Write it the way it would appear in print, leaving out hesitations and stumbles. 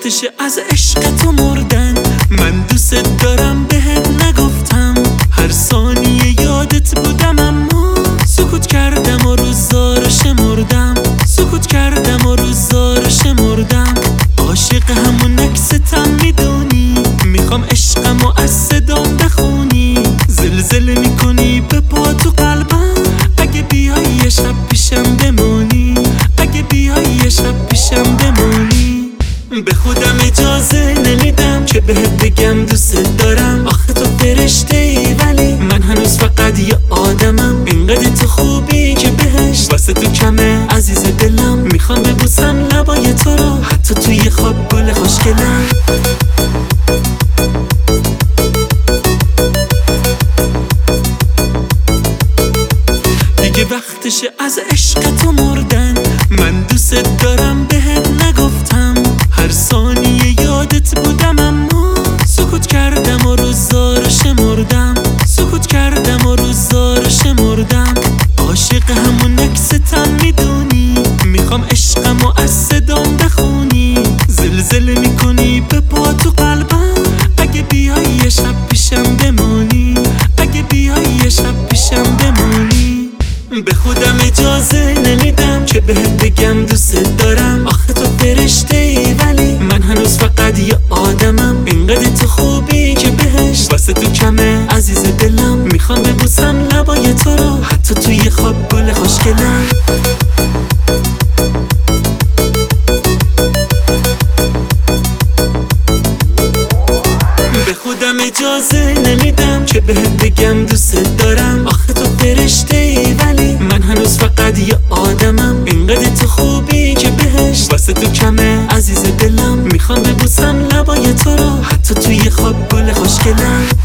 وقتشه از عشق تو مردن. من دوست دارم بهت نگفتم، هر ثانیه یادت بودم اما سکوت کردم و روزا رو شمردم. سکوت کردم و روزا رو شمردم. عاشق همون عکستم میدونی، میخوام عشقمو از صدام بخونی. زلزله میکنی به پا تو قلبم، اگه بیای یه شب پیشم بمونی. اگه بیای یه شب پیشم بمونی. به خودم اجازه نمیدم که بهت بگم دوست دارم. آخه تو فرشته ای ولی من هنوز فقط یه آدمم. اینقدر تو خوبی که بهش واسه تو کمه عزیز دلم. میخوام ببوسم لبای تو رو، حتی توی خواب گل خوشگلم. دیگه وقتشه از عشق تو مردن. من دوست دارم بهت نگفتم، هر ثانیه یادت بودم اما سکوت کردم و روزا رو شمردم. سکوت کردم و روزا رو شمردم. عاشق همون عکستم میدونی، میخوام عشقمو از صدام بخونی. زلزله میکنی به پا تو قلبم، اگه بیای یه شب پیشم بمونی. اگه بیای یه شب پیشم بمونی. به خودم اجازه نمیدم که بهت بگم دوست دارم. آخه تو فرشته ای ولی من هنوز فقط یه آدمم. اینقدر تو خوبی که بهش واسه تو کمه عزیز دلم. میخوام ببوسم لبای تو رو، حتی توی خواب گل خوشگلم. به خودم اجازه نمیدم که بهت بگم دوست دارم. آخه تو فرشته ای ولی من هنوز فقط یه آدمم. اینقدر تو خوبی که بهش واسه تو کمه عزیز دلم. میخوام ببوسم لبای تو رو، حتی توی خواب گل خوشگلم.